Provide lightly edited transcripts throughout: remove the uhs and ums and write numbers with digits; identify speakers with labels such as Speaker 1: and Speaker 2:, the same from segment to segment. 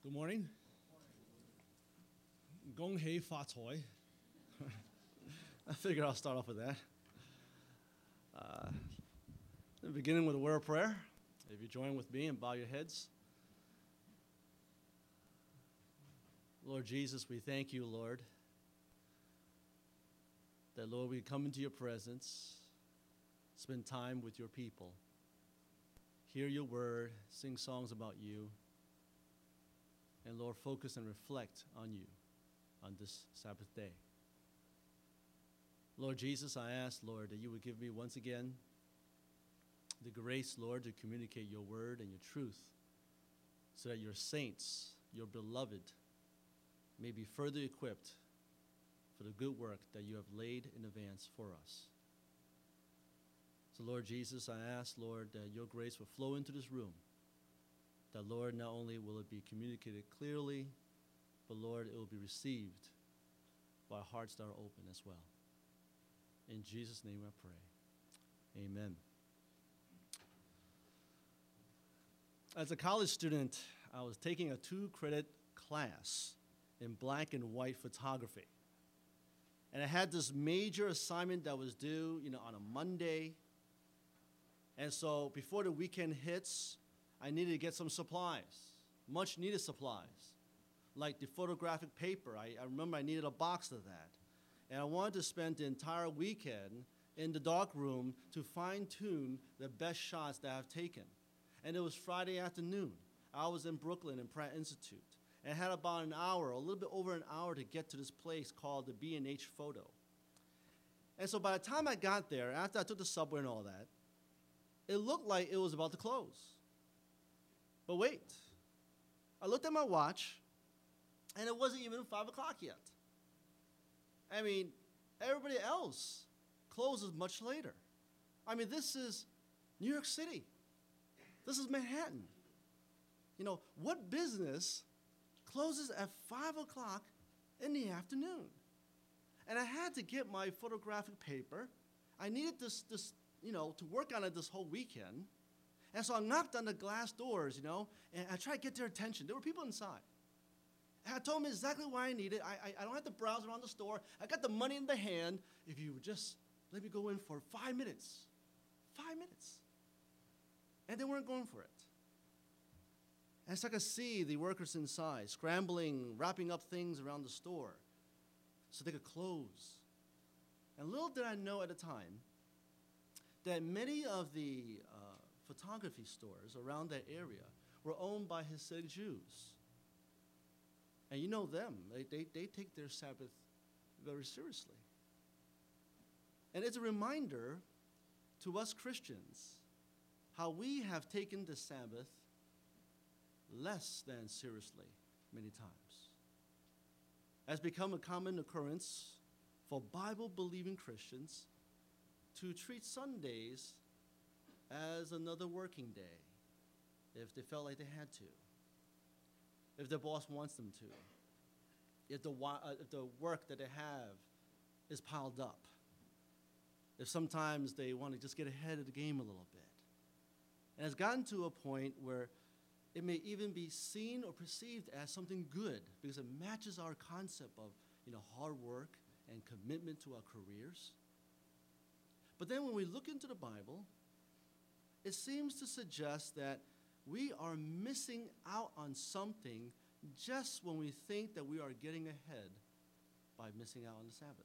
Speaker 1: Good morning. Gong hei fa cai. I figure I'll start off with that. Beginning with a word of prayer. If you join with me and bow your heads. Lord Jesus, we thank you, Lord, that, Lord, we come into your presence, spend time with your people, hear your word, sing songs about you, and, Lord, focus and reflect on you on this Sabbath day. Lord Jesus, I ask, Lord, that you would give me once again the grace, Lord, to communicate your word and your truth so that your saints, your beloved, may be further equipped for the good work that you have laid in advance for us. So, Lord Jesus, I ask, Lord, that your grace will flow into this room, that, Lord, not only will it be communicated clearly, but, Lord, it will be received by hearts that are open as well. In Jesus' name I pray. Amen. As a college student, I was taking a 2-credit class in black and white photography. And I had this major assignment that was due, on a Monday. And so before the weekend hits, I needed to get some supplies, much needed supplies, like the photographic paper. I remember I needed a box of that. And I wanted to spend the entire weekend in the dark room to fine-tune the best shots that I've taken. And it was Friday afternoon. I was in Brooklyn in Pratt Institute. And I had about an hour, a little bit over an hour, to get to this place called the B&H Photo. And so by the time I got there, after I took the subway and all that, it looked like it was about to close. But wait, I looked at my watch, and it wasn't even 5 o'clock yet. I mean, everybody else closes much later. I mean, this is New York City. This is Manhattan. What business closes at 5 o'clock in the afternoon? And I had to get my photographic paper. I needed this to work on it this whole weekend. And so I knocked on the glass doors, and I tried to get their attention. There were people inside. And I told them exactly what I needed. I don't have to browse around the store. I got the money in the hand. If you would just let me go in for 5 minutes. 5 minutes. And they weren't going for it. And so I could see the workers inside scrambling, wrapping up things around the store so they could close. And little did I know at the time that many of the photography stores around that area were owned by Hasidic Jews. And you know them. They take their Sabbath very seriously. And it's a reminder to us Christians how we have taken the Sabbath less than seriously many times. It has become a common occurrence for Bible-believing Christians to treat Sundays as another working day if they felt like they had to, if their boss wants them to, if the work that they have is piled up, if sometimes they want to just get ahead of the game a little bit. And it's gotten to a point where it may even be seen or perceived as something good because it matches our concept of hard work and commitment to our careers. But then when we look into the Bible, it seems to suggest that we are missing out on something just when we think that we are getting ahead by missing out on the Sabbath.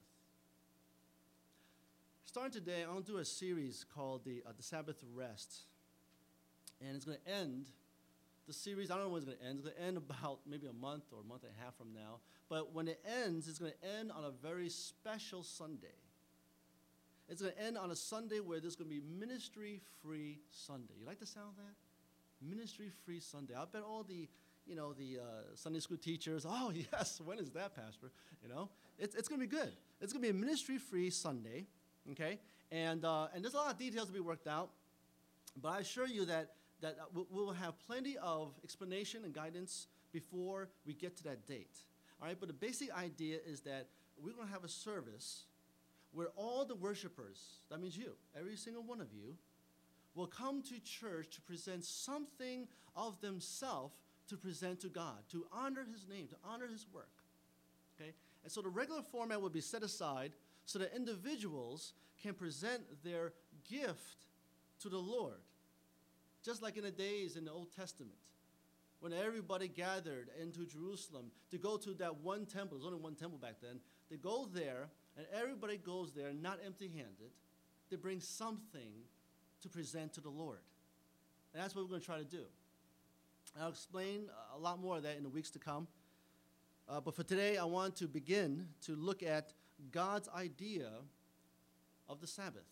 Speaker 1: Starting today, I'm going to do a series called the Sabbath Rest. And it's going to end, the series, I don't know when it's going to end. It's going to end about maybe a month or a month and a half from now. But when it ends, it's going to end on a very special Sunday. It's going to end on a Sunday where there's going to be ministry-free Sunday. You like the sound of that? Ministry-free Sunday. I bet all the Sunday school teachers, oh, yes, when is that, Pastor? It's going to be good. It's going to be a ministry-free Sunday, okay? And there's a lot of details to be worked out. But I assure you that we'll have plenty of explanation and guidance before we get to that date. All right, but the basic idea is that we're going to have a service where all the worshipers, that means you, every single one of you, will come to church to present something of themselves to present to God, to honor his name, to honor his work. Okay? And so the regular format would be set aside so that individuals can present their gift to the Lord. Just like in the days in the Old Testament, when everybody gathered into Jerusalem to go to that one temple. There's only one temple back then. They go there, and everybody goes there not empty-handed. They bring something to present to the Lord. And that's what we're going to try to do. I'll explain a lot more of that in the weeks to come. But for today, I want to begin to look at God's idea of the Sabbath.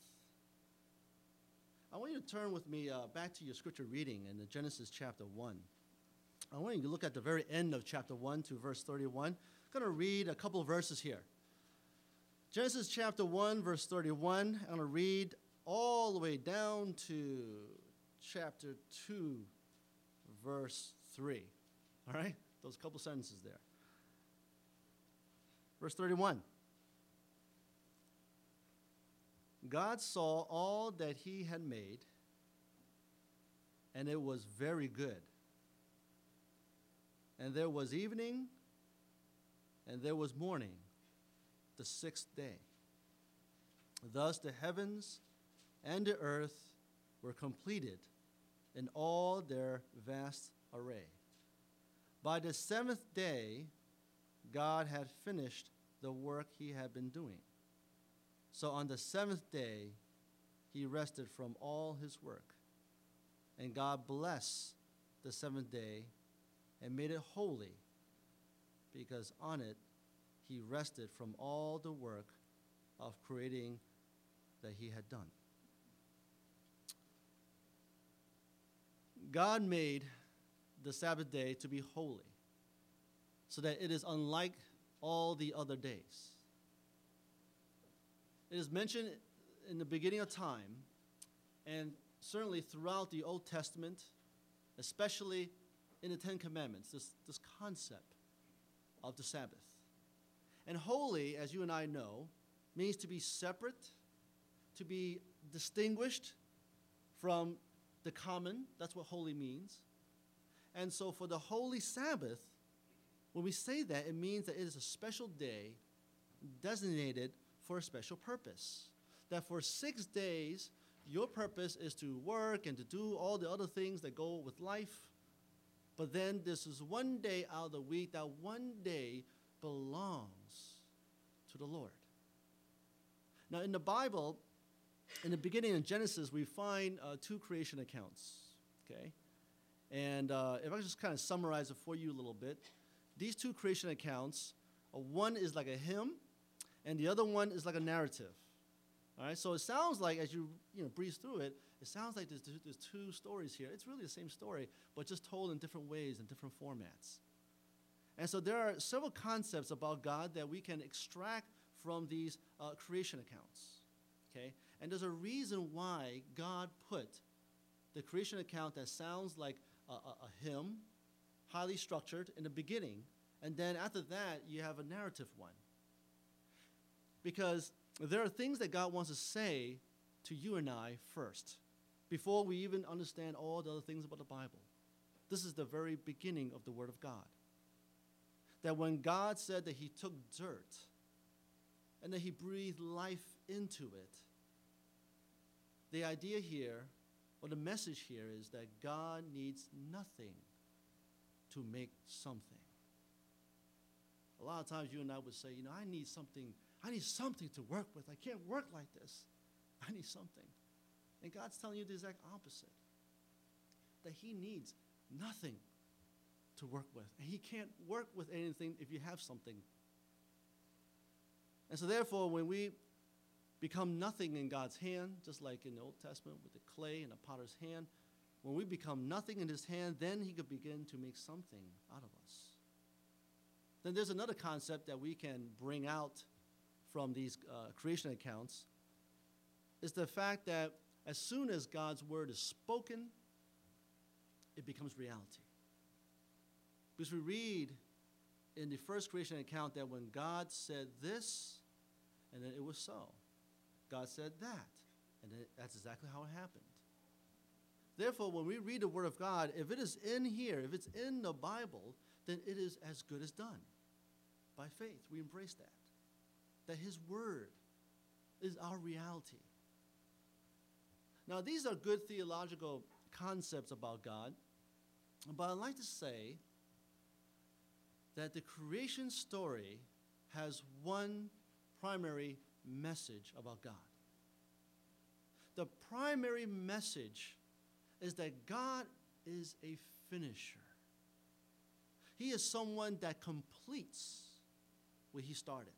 Speaker 1: I want you to turn with me back to your scripture reading in Genesis chapter 1. I want you to look at the very end of chapter 1 to verse 31. I'm going to read a couple of verses here. Genesis chapter 1, verse 31. I'm going to read all the way down to chapter 2, verse 3. All right? Those couple sentences there. Verse 31. God saw all that he had made, and it was very good. And there was evening, and there was morning, the sixth day. Thus the heavens and the earth were completed in all their vast array. By the seventh day, God had finished the work he had been doing. So on the seventh day, he rested from all his work. And God blessed the seventh day and made it holy, because on it he rested from all the work of creating that he had done. God made the Sabbath day to be holy, so that it is unlike all the other days. It is mentioned in the beginning of time, and certainly throughout the Old Testament, especially in the Ten Commandments, this concept of the Sabbath. And holy, as you and I know, means to be separate, to be distinguished from the common. That's what holy means. And so for the holy Sabbath, when we say that, it means that it is a special day designated for a special purpose. That for 6 days, your purpose is to work and to do all the other things that go with life. But then this is one day out of the week, that one day belongs to the Lord. Now in the Bible, in the beginning in Genesis, we find two creation accounts, okay? And if I just kind of summarize it for you a little bit, these two creation accounts, one is like a hymn, and the other one is like a narrative. All right, so it sounds like, as you breeze through it, it sounds like there's two stories here. It's really the same story, but just told in different ways, in different formats. And so there are several concepts about God that we can extract from these creation accounts, okay? And there's a reason why God put the creation account that sounds like a hymn, highly structured, in the beginning, and then after that, you have a narrative one. Because there are things that God wants to say to you and I first, before we even understand all the other things about the Bible. This is the very beginning of the Word of God. That when God said that he took dirt and that he breathed life into it, the idea here, or the message here, is that God needs nothing to make something. A lot of times you and I would say, I need something to work with. I can't work like this. I need something. And God's telling you the exact opposite. That he needs nothing to work with. And he can't work with anything if you have something. And so therefore, when we become nothing in God's hand, just like in the Old Testament with the clay in a potter's hand, when we become nothing in his hand, then he could begin to make something out of us. Then there's another concept that we can bring out from these creation accounts, is the fact that as soon as God's word is spoken, it becomes reality. Because we read in the first creation account that when God said this, and then it was so. God said that, and then that's exactly how it happened. Therefore, when we read the Word of God, if it is in here, if it's in the Bible, then it is as good as done. By faith, we embrace that. That His Word is our reality. Now, these are good theological concepts about God, but I'd like to say that the creation story has one primary message about God. The primary message is that God is a finisher. He is someone that completes what He started.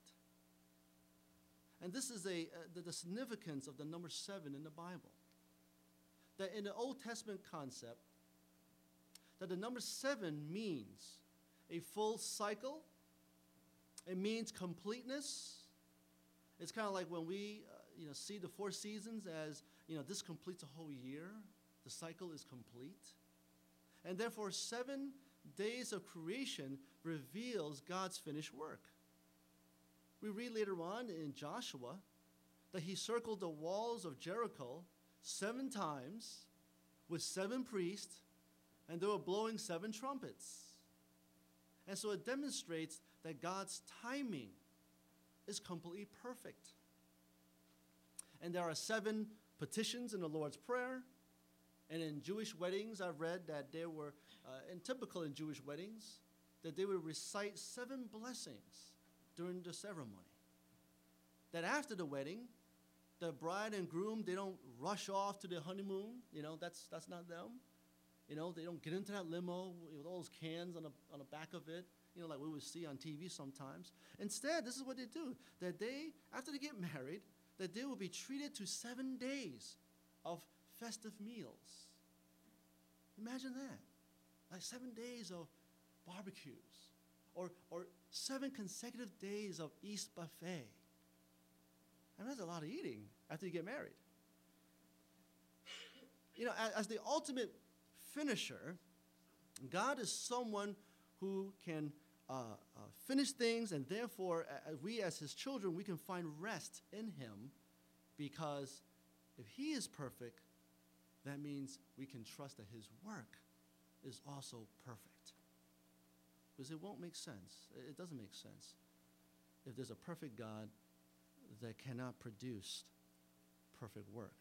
Speaker 1: And this is the significance of the number 7 in the Bible. That in the Old Testament concept, that the number 7 means a full cycle. It means completeness. It's kind of like when we see the 4 seasons as, this completes a whole year. The cycle is complete. And therefore, 7 days of creation reveals God's finished work. We read later on in Joshua that He circled the walls of Jericho 7 times with 7 priests, and they were blowing 7 trumpets. And so it demonstrates that God's timing is completely perfect. And there are 7 petitions in the Lord's Prayer. And in Jewish weddings, I've read that there were, and typical in Jewish weddings, that they would recite 7 blessings during the ceremony. That after the wedding, the bride and groom, they don't rush off to their honeymoon. That's not them. They don't get into that limo with all those cans on the back of it, like we would see on TV sometimes. Instead, this is what they do. That they, after they get married, that they will be treated to 7 days of festive meals. Imagine that. Like 7 days of barbecues. Or 7 consecutive days of East buffet. And that's a lot of eating after you get married. As the ultimate finisher, God is someone who can finish things, and therefore, we as His children, we can find rest in Him, because if He is perfect, that means we can trust that His work is also perfect. Because it won't make sense. It doesn't make sense if there's a perfect God that cannot produce perfect work.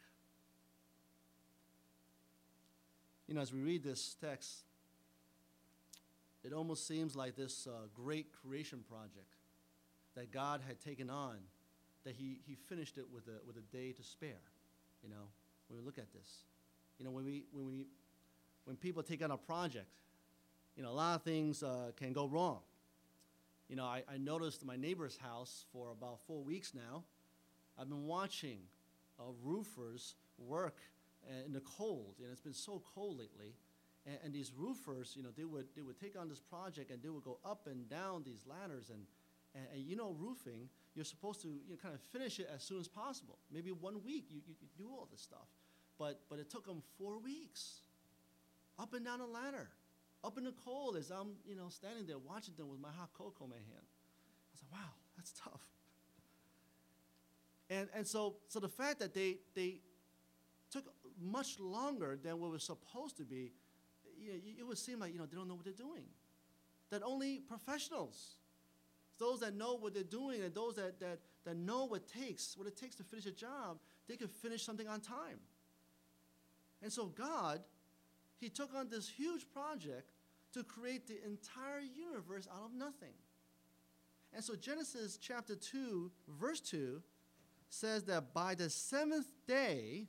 Speaker 1: As we read this text, it almost seems like this great creation project that God had taken on, that He finished it with a day to spare. When we look at this, when people take on a project, a lot of things can go wrong. I noticed my neighbor's house for about 4 weeks now. I've been watching roofers work in the cold, and it's been so cold lately. And these roofers, they would take on this project, and they would go up and down these ladders. And roofing, you're supposed to kind of finish it as soon as possible. Maybe 1 week you do all this stuff. But it took them 4 weeks, up and down the ladder, up in the cold, as I'm standing there watching them with my hot cocoa in my hand. I was like, wow, that's tough. And so the fact that they took much longer than what was supposed to be, it would seem like they don't know what they're doing. That only professionals, those that know what they're doing, and those that know what it takes to finish a job, they can finish something on time. And so God, He took on this huge project to create the entire universe out of nothing. And so Genesis chapter 2, verse 2 says that by the 7th day,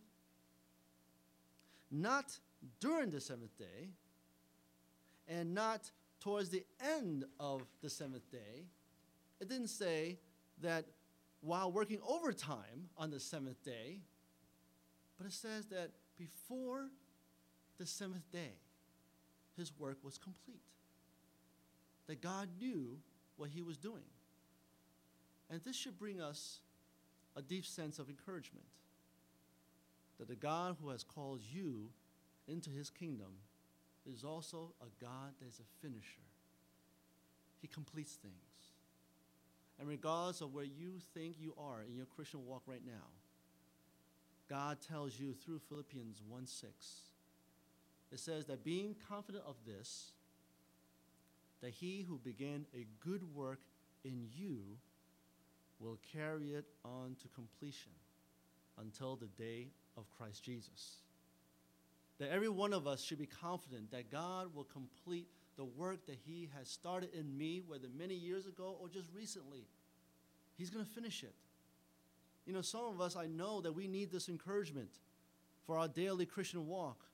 Speaker 1: not during the 7th day, and not towards the end of the 7th day, it didn't say that while working overtime on the 7th day, but it says that before the 7th day, His work was complete. That God knew what He was doing. And this should bring us a deep sense of encouragement. That the God who has called you into His kingdom is also a God that is a finisher. He completes things. And regardless of where you think you are in your Christian walk right now, God tells you through Philippians 1:6 It says that being confident of this, that he who began a good work in you will carry it on to completion until the day of Christ Jesus. That every one of us should be confident that God will complete the work that he has started in me, whether many years ago or just recently. He's going to finish it. You know, some of us, I know that we need this encouragement for our daily Christian walk.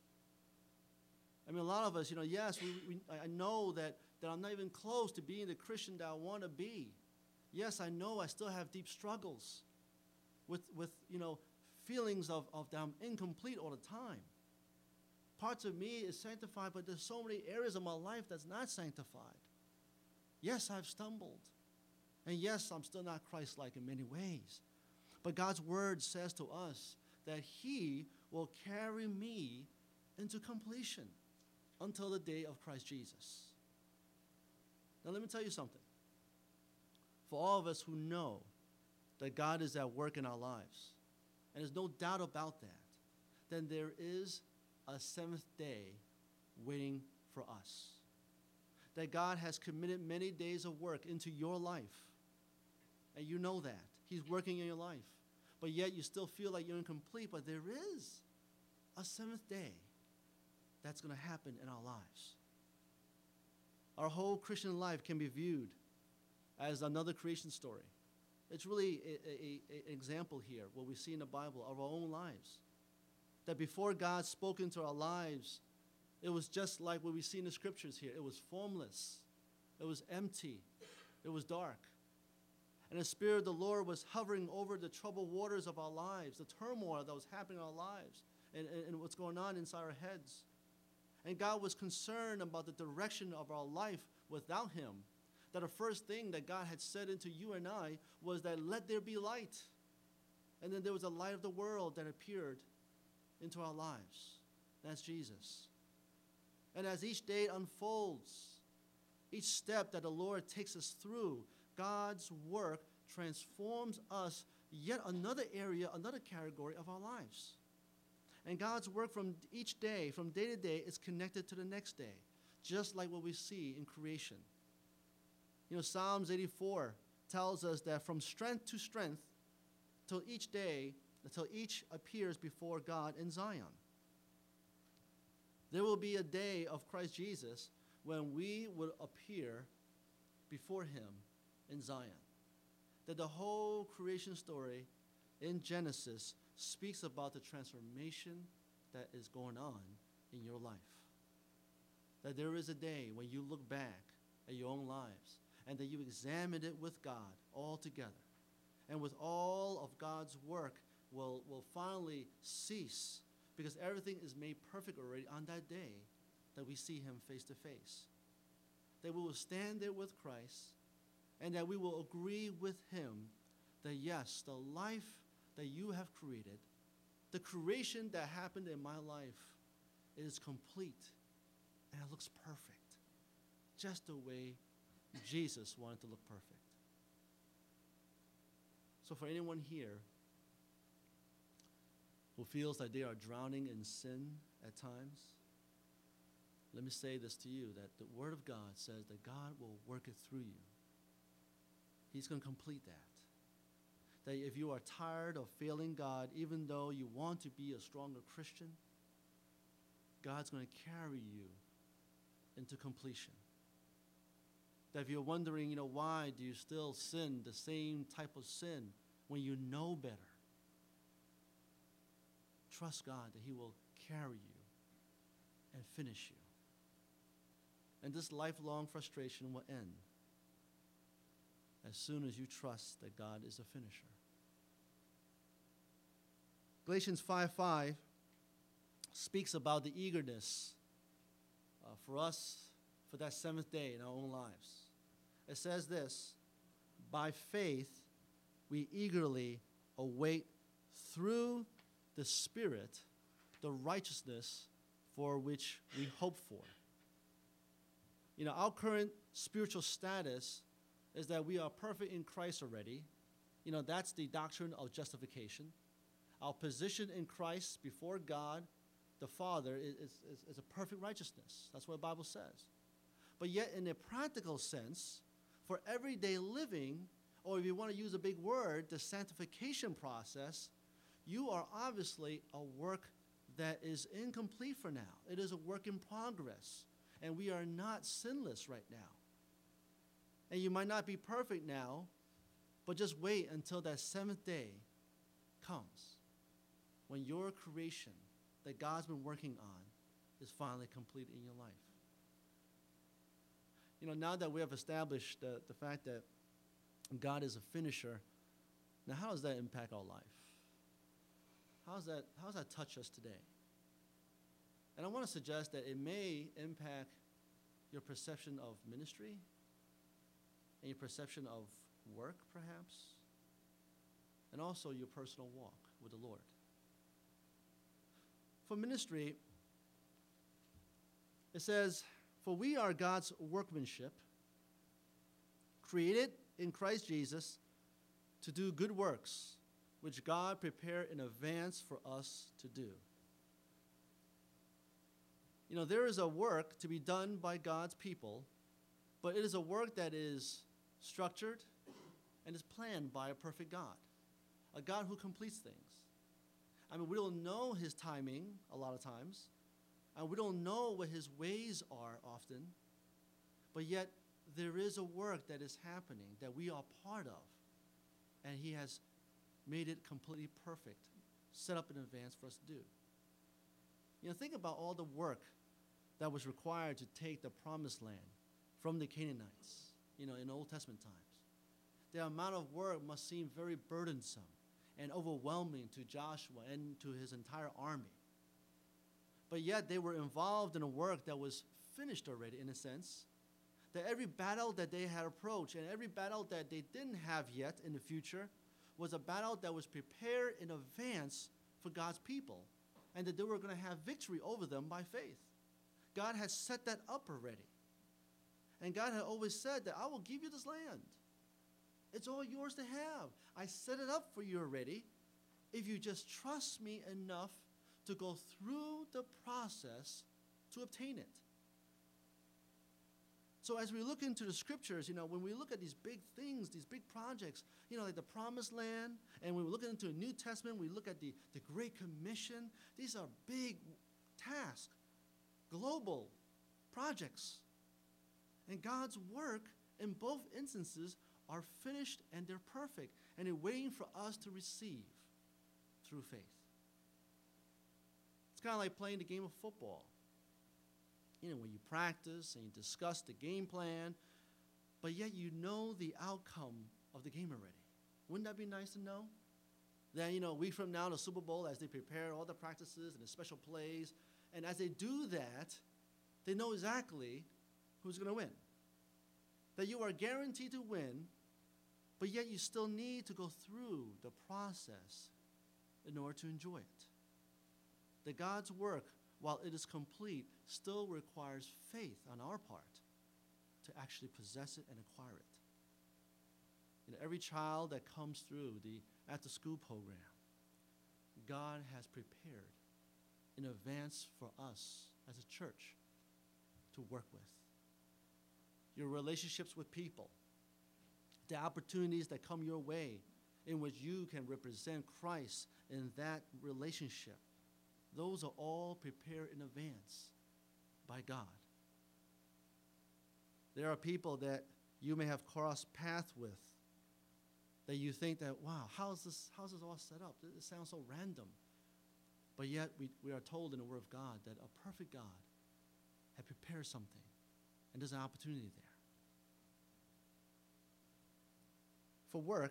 Speaker 1: I mean, a lot of us, you know, yes, I know that I'm not even close to being the Christian that I want to be. Yes, I know I still have deep struggles with you know, feelings of that I'm incomplete all the time. Parts of me is sanctified, but there's so many areas of my life that's not sanctified. Yes, I've stumbled. And yes, I'm still not Christ-like in many ways. But God's word says to us that he will carry me into completion until the day of Christ Jesus. Now let me tell you something. For all of us who know that God is at work in our lives, and there's no doubt about that, then there is a seventh day waiting for us. That God has committed many days of work into your life. And you know that. He's working in your life. But yet you still feel like you're incomplete, but there is a seventh day that's going to happen in our lives. Our whole Christian life can be viewed as another creation story. It's really an example here, what we see in the Bible, of our own lives. That before God spoke into our lives, it was just like what we see in the scriptures here. It was formless. It was empty. It was dark. And the Spirit of the Lord was hovering over the troubled waters of our lives, the turmoil that was happening in our lives, and what's going on inside our heads. And God was concerned about the direction of our life without him. That the first thing that God had said into you and I was that let there be light. And then there was a light of the world that appeared into our lives. That's Jesus. And as each day unfolds, each step that the Lord takes us through, God's work transforms us yet another area, another category of our lives. And God's work from each day, from day to day, is connected to the next day, just like what we see in creation. You know, Psalms 84 tells us that from strength to strength, till each day, until each appears before God in Zion. There will be a day of Christ Jesus when we will appear before him in Zion. That the whole creation story in Genesis speaks about the transformation that is going on in your life. That there is a day when you look back at your own lives and that you examine it with God all together. And with all of God's work will finally cease because everything is made perfect already on that day that we see him face to face. That we will stand there with Christ and that we will agree with him that yes, the life that you have created, the creation that happened in my life is complete and it looks perfect, just the way Jesus wanted to look perfect. So for anyone here who feels that they are drowning in sin at times, let me say this to you, that the Word of God says that God will work it through you. He's going to complete that. That if you are tired of failing God, even though you want to be a stronger Christian, God's going to carry you into completion. That if you're wondering, why do you still sin the same type of sin when you know better? Trust God that he will carry you and finish you. And this lifelong frustration will end as soon as you trust that God is a finisher. Galatians 5:5 speaks about the eagerness for us for that seventh day in our own lives. It says this, by faith we eagerly await through the Spirit the righteousness for which we hope for. Our current spiritual status is that we are perfect in Christ already. That's the doctrine of justification. Our position in Christ before God the Father is a perfect righteousness. That's what the Bible says. But yet, in a practical sense, for everyday living, or if you want to use a big word, the sanctification process, you are obviously a work that is incomplete for now. It is a work in progress, and we are not sinless right now. And you might not be perfect now, but just wait until that seventh day comes when your creation that God's been working on is finally complete in your life. You know, now that we have established the fact that God is a finisher, now how does that impact our life? How does that touch us today? And I want to suggest that it may impact your perception of ministry and your perception of work, perhaps, and also your personal walk with the Lord. For ministry, it says, "For we are God's workmanship, created in Christ Jesus to do good works, which God prepared in advance for us to do." You know, there is a work to be done by God's people, but it is a work that is structured and is planned by a perfect God, a God who completes things. I mean, we don't know his timing a lot of times, and we don't know what his ways are often, but yet there is a work that is happening that we are part of, and he has made it completely perfect, set up in advance for us to do. You know, think about all the work that was required to take the promised land from the Canaanites, you know, in Old Testament times. The amount of work must seem very burdensome and overwhelming to Joshua and to his entire army. But yet they were involved in a work that was finished already, in a sense, that every battle that they had approached and every battle that they didn't have yet in the future was a battle that was prepared in advance for God's people, and that they were going to have victory over them by faith. God had set that up already. And God had always said that I will give you this land. It's all yours to have. I set it up for you already if you just trust me enough to go through the process to obtain it. So as we look into the scriptures, you know, when we look at these big things, these big projects, you know, like the Promised Land, and when we look into the New Testament, we look at the Great Commission. These are big tasks, global projects. And God's work in both instances are finished and they're perfect, and they're waiting for us to receive through faith. It's kind of like playing the game of football. You know, when you practice and you discuss the game plan, but yet you know the outcome of the game already. Wouldn't that be nice to know? That, you know, a week from now, the Super Bowl, as they prepare all the practices and the special plays, and as they do that, they know exactly who's going to win. That you are guaranteed to win, but yet you still need to go through the process in order to enjoy it. That God's work, while it is complete, still requires faith on our part to actually possess it and acquire it. You know, every child that comes through the after-school program, God has prepared in advance for us as a church to work with. Your relationships with people, the opportunities that come your way in which you can represent Christ in that relationship, those are all prepared in advance by God. There are people that you may have crossed paths with that you think that, wow, how's this all set up? It sounds so random. But yet we are told in the Word of God that a perfect God had prepared something, and there's an opportunity there. For work,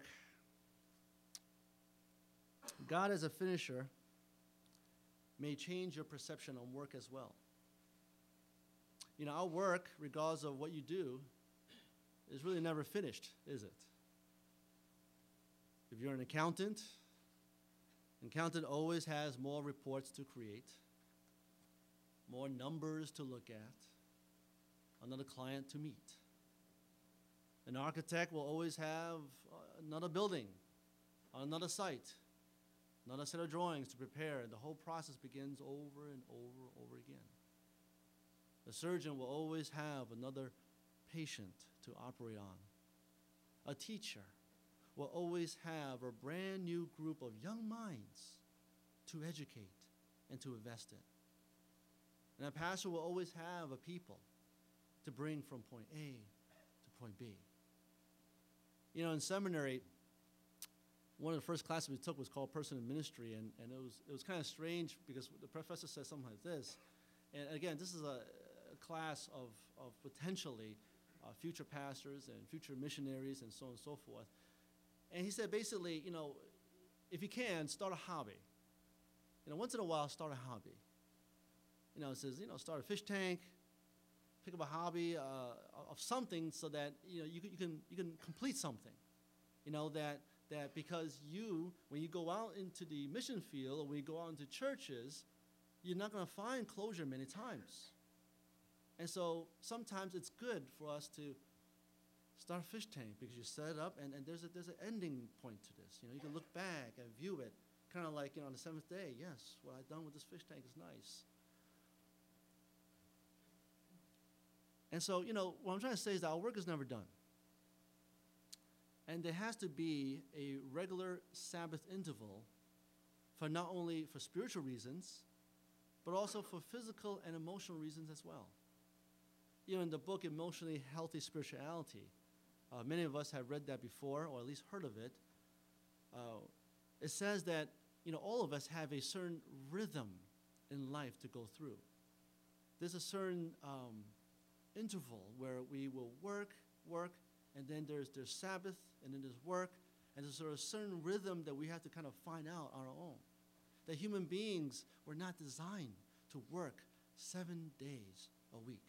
Speaker 1: God as a finisher may change your perception on work as well. You know, our work, regardless of what you do, is really never finished, is it? If you're an accountant always has more reports to create, more numbers to look at, another client to meet. An architect will always have another building on another site another set of drawings to prepare, and the whole process begins over and over again. The surgeon will always have another patient to operate on. A teacher will always have a brand new group of young minds to educate and to invest in. And a pastor will always have a people to bring from point A to point B. You know, in seminary, one of the first classes we took was called Person in Ministry, and it was kind of strange because the professor said something like this. And again, this is a class of potentially future pastors and future missionaries and so on and so forth. And he said basically, you know, if you can, start a hobby. You know, once in a while, start a hobby. You know, it says, you know, start a fish tank, pick up a hobby of something so that, you know, you can complete something. You know, that because when you go out into the mission field or when you go out into churches, you're not going to find closure many times. And so sometimes it's good for us to start a fish tank because you set it up and there's an ending point to this. You know, you can look back and view it, kind of like, you know, on the seventh day, yes, what I've done with this fish tank is nice. And so, you know, what I'm trying to say is that our work is never done. And there has to be a regular Sabbath interval for not only for spiritual reasons, but also for physical and emotional reasons as well. You know, in the book, Emotionally Healthy Spirituality, many of us have read that before, or at least heard of it. It says that, you know, all of us have a certain rhythm in life to go through. There's a certain interval where we will work, and then there's Sabbath, and then there's work, and there's sort of a certain rhythm that we have to kind of find out on our own. That human beings were not designed to work 7 days a week.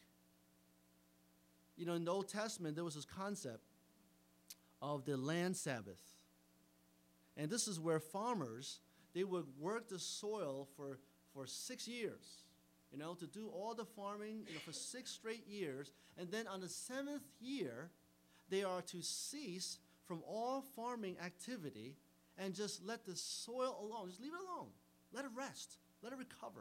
Speaker 1: You know, in the Old Testament, there was this concept of the land Sabbath. And this is where farmers, they would work the soil for 6 years, you know, to do all the farming, you know, for 6 straight years. And then on the 7th year, they are to cease from all farming activity and just let the soil alone. Just leave it alone. Let it rest. Let it recover.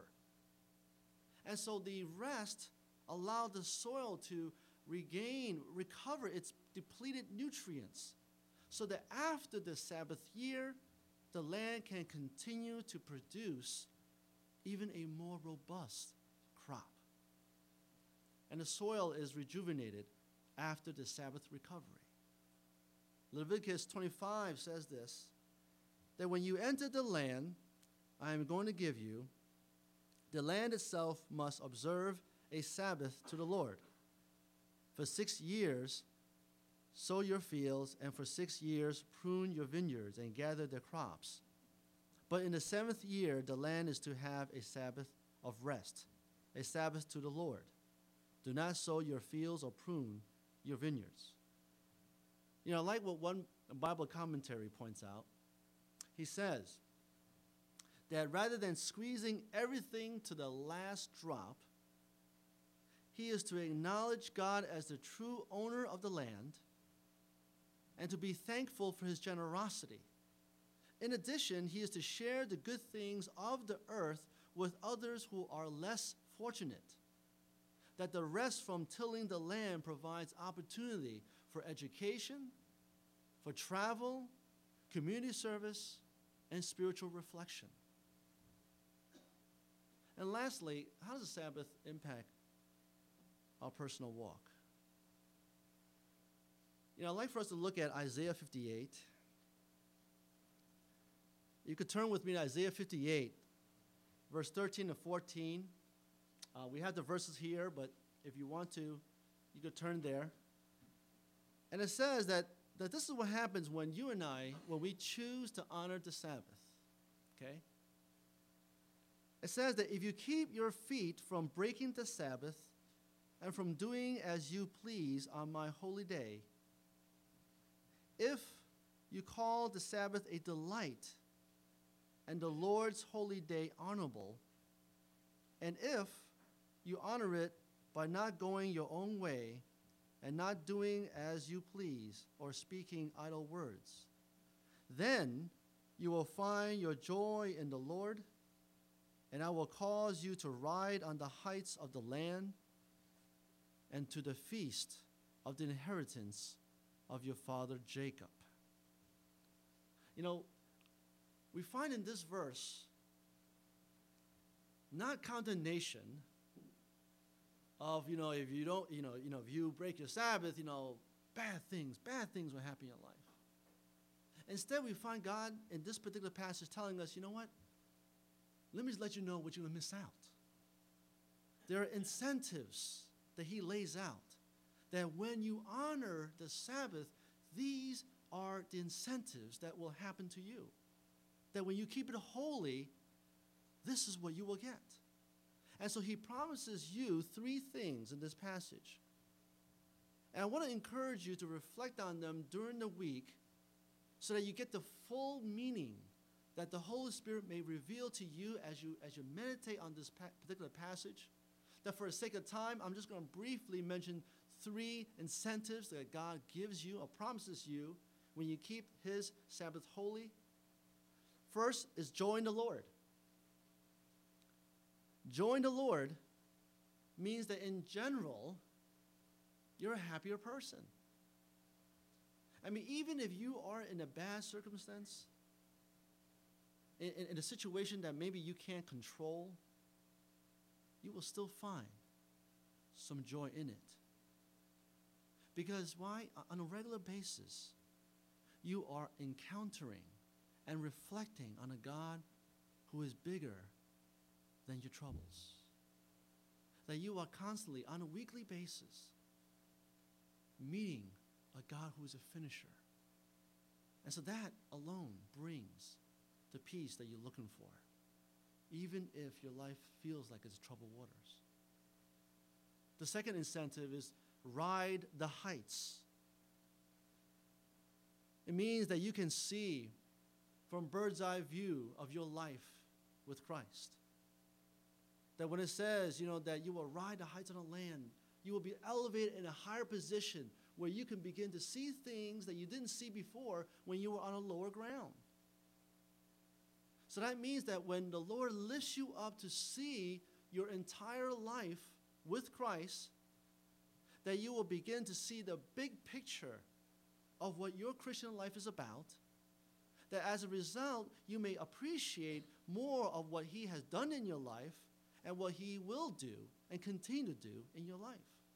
Speaker 1: And so the rest allowed the soil to recover its depleted nutrients, so that after the Sabbath year, the land can continue to produce even a more robust crop. And the soil is rejuvenated after the Sabbath recovery. Leviticus 25 says this, that when you enter the land I am going to give you, the land itself must observe a Sabbath to the Lord. For 6 years, sow your fields, and for 6 years, prune your vineyards and gather their crops. But in the 7th year, the land is to have a Sabbath of rest, a Sabbath to the Lord. Do not sow your fields or prune your vineyards. You know, like what one Bible commentary points out, he says that rather than squeezing everything to the last drop, he is to acknowledge God as the true owner of the land and to be thankful for his generosity. In addition, he is to share the good things of the earth with others who are less fortunate. That the rest from tilling the land provides opportunity for education, for travel, community service, and spiritual reflection. And lastly, how does the Sabbath impact our personal walk? You know, I'd like for us to look at Isaiah 58. You could turn with me to Isaiah 58, verse 13 to 14. We have the verses here, but if you want to, you could turn there. And it says that this is what happens when you and I, when we choose to honor the Sabbath, okay? It says that if you keep your feet from breaking the Sabbath and from doing as you please on my holy day, if you call the Sabbath a delight and the Lord's holy day honorable, and if you honor it by not going your own way and not doing as you please or speaking idle words, then You will find your joy in the Lord, and I will cause you to ride on the heights of the land and to the feast of the inheritance of your father Jacob. You know, we find in this verse not condemnation of, if you don't, if you break your Sabbath, bad things will happen in your life. Instead, we find God in this particular passage telling us, you know what? Let me just let you know what you're going to miss out. There are incentives that he lays out, that when you honor the Sabbath, these are the incentives that will happen to you. That when you keep it holy, this is what you will get. And so he promises you three things in this passage. And I want to encourage you to reflect on them during the week so that you get the full meaning that the Holy Spirit may reveal to you as you meditate on this particular passage. That for the sake of time, I'm just going to briefly mention three incentives that God gives you or promises you when you keep his Sabbath holy. First is joy in the Lord. Joy in the Lord means that in general, you're a happier person. I mean, even if you are in a bad circumstance, in a situation that maybe you can't control, you will still find some joy in it. Because why? On a regular basis, you are encountering and reflecting on a God who is bigger than your troubles. That you are constantly, on a weekly basis, meeting a God who is a finisher. And so that alone brings the peace that you're looking for, even if your life feels like it's troubled waters. The second incentive is ride the heights. It means that you can see from bird's eye view of your life with Christ. That when it says, that you will ride the heights of the land, you will be elevated in a higher position where you can begin to see things that you didn't see before when you were on a lower ground. So that means that when the Lord lifts you up to see your entire life with Christ, that you will begin to see the big picture of what your Christian life is about, that as a result, you may appreciate more of what he has done in your life and what he will do and continue to do in your life.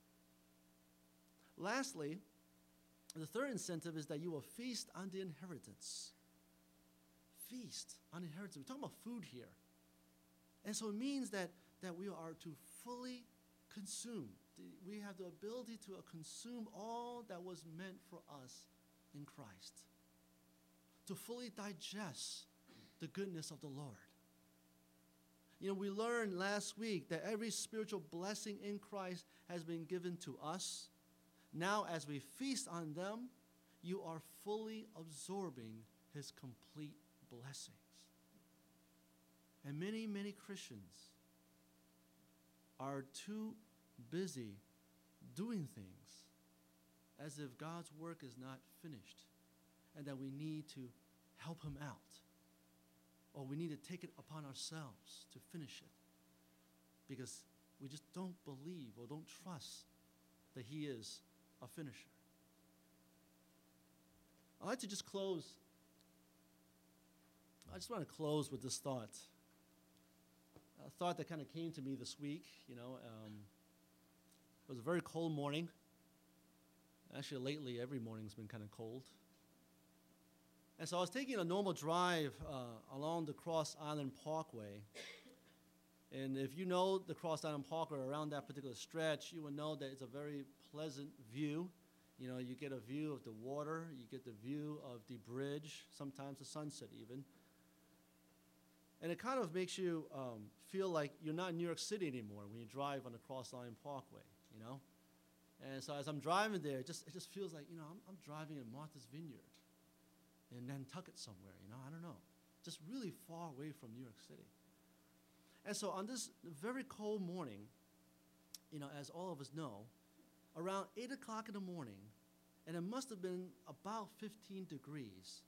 Speaker 1: Lastly, the third incentive is that you will feast on the inheritance. Feast on inheritance. We're talking about food here. And so it means that we are to fully consume. We have the ability to consume all that was meant for us in Christ. To fully digest the goodness of the Lord. We learned last week that every spiritual blessing in Christ has been given to us. Now, as we feast on them, you are fully absorbing his complete blessings. And many, many Christians are too busy doing things as if God's work is not finished and that we need to help him out, or we need to take it upon ourselves to finish it because we just don't believe or don't trust that he is a finisher. I'd like to just close. I just want to close with this thought. A thought that kind of came to me this week. It was a very cold morning. Actually, lately, every morning's been kind of cold. And so I was taking a normal drive along the Cross Island Parkway. And if you know the Cross Island Parkway around that particular stretch, you will know that it's a very pleasant view. You get a view of the water, you get the view of the bridge, sometimes the sunset even. And it kind of makes you feel like you're not in New York City anymore when you drive on the Cross Island Parkway, And so as I'm driving there, it just feels like, I'm driving in Martha's Vineyard in Nantucket somewhere, I don't know. Just really far away from New York City. And so on this very cold morning, as all of us know, around 8 o'clock in the morning, and it must have been about 15 degrees,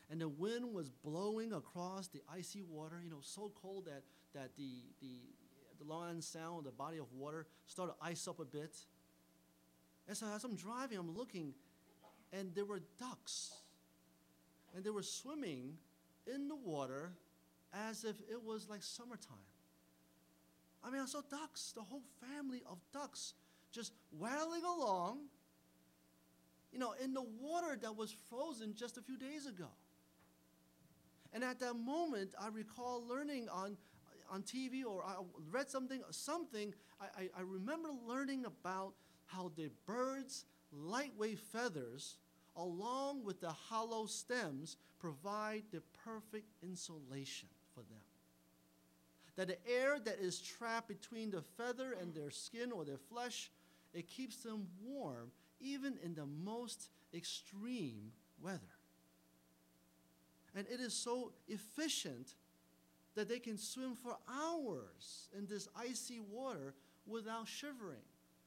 Speaker 1: and the wind was blowing across the icy water, so cold that the Long Island Sound, the body of water, started to ice up a bit. And so as I'm driving, I'm looking, and there were ducks. And they were swimming in the water as if it was like summertime. I mean, I saw ducks, the whole family of ducks, just waddling along, in the water that was frozen just a few days ago. And at that moment, I recall learning on TV, or I read something, I remember learning about how the birds' lightweight feathers, along with the hollow stems, provide the perfect insulation for them. That the air that is trapped between the feather and their skin or their flesh, it keeps them warm even in the most extreme weather. And it is so efficient that they can swim for hours in this icy water without shivering.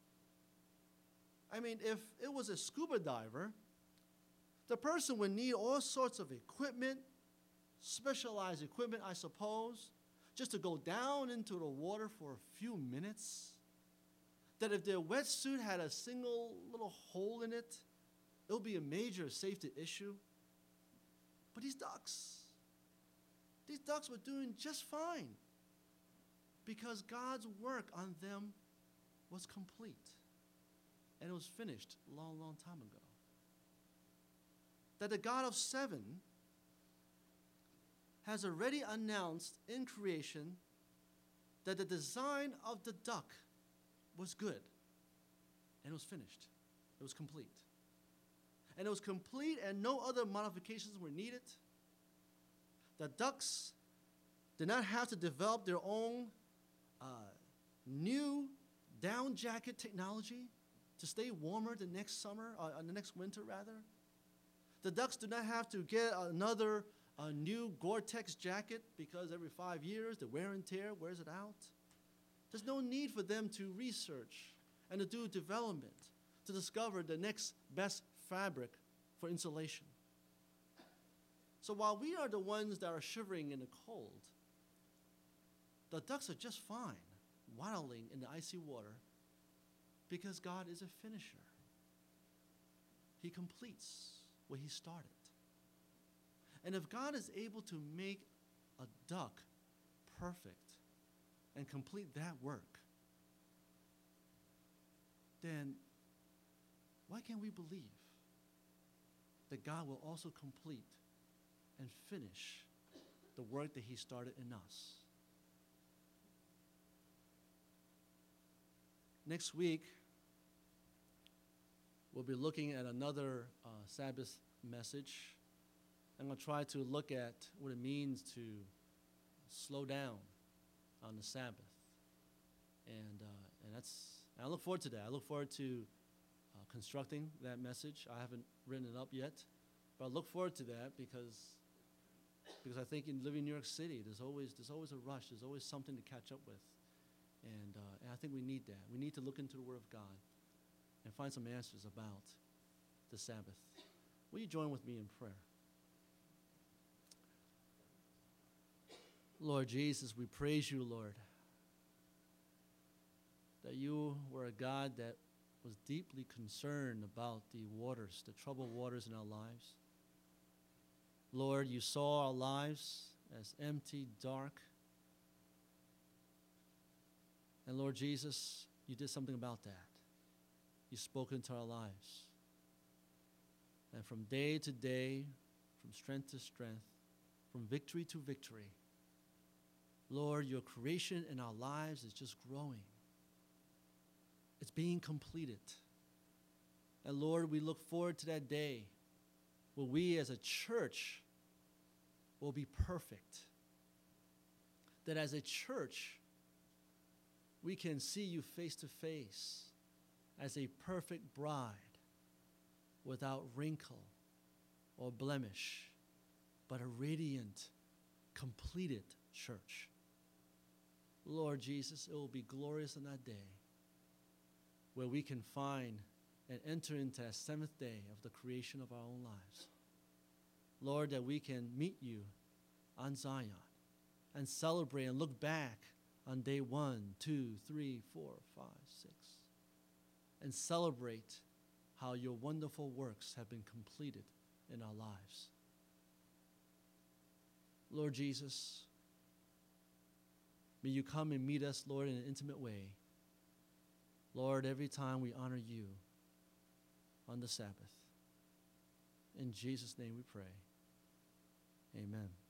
Speaker 1: I mean, if it was a scuba diver, the person would need all sorts of equipment, specialized equipment, I suppose, just to go down into the water for a few minutes. That if their wetsuit had a single little hole in it, it would be a major safety issue. But these ducks were doing just fine because God's work on them was complete. And it was finished a long, long time ago. That the God of 7 has already announced in creation that the design of the duck was good. And it was finished. It was complete. And it was complete, and no other modifications were needed. The ducks did not have to develop their own new down jacket technology to stay warmer the next summer, the next winter rather. The ducks do not have to get another new Gore-Tex jacket because every 5 years the wear and tear wears it out. There's no need for them to research and to do development to discover the next best fabric for insulation. So while we are the ones that are shivering in the cold, the ducks are just fine waddling in the icy water because God is a finisher. He completes what he started. And if God is able to make a duck perfect and complete that work, then why can't we believe that God will also complete and finish the work that he started in us? Next week, we'll be looking at another Sabbath message. I'm going to try to look at what it means to slow down on the Sabbath. And I look forward to that. I look forward to constructing that message. I haven't written it up yet, but I look forward to that because I think in living in New York City, there's always a rush. There's always something to catch up with. And I think we need that. We need to look into the Word of God and find some answers about the Sabbath. Will you join with me in prayer? Lord Jesus, we praise you, Lord, that you were a God that was deeply concerned about the waters, the troubled waters in our lives. Lord, you saw our lives as empty, dark. And Lord Jesus, you did something about that. You spoke into our lives. And from day to day, from strength to strength, from victory to victory, Lord, your creation in our lives is just growing. It's being completed. And Lord, we look forward to that day where we as a church will be perfect. That as a church, we can see you face to face as a perfect bride without wrinkle or blemish, but a radiant, completed church. Lord Jesus, it will be glorious on that day where we can find and enter into that 7th day of the creation of our own lives. Lord, that we can meet you on Zion and celebrate and look back on day 1, 2, 3, 4, 5, 6, and celebrate how your wonderful works have been completed in our lives. Lord Jesus, may you come and meet us, Lord, in an intimate way. Lord, every time we honor you on the Sabbath. In Jesus' name we pray. Amen.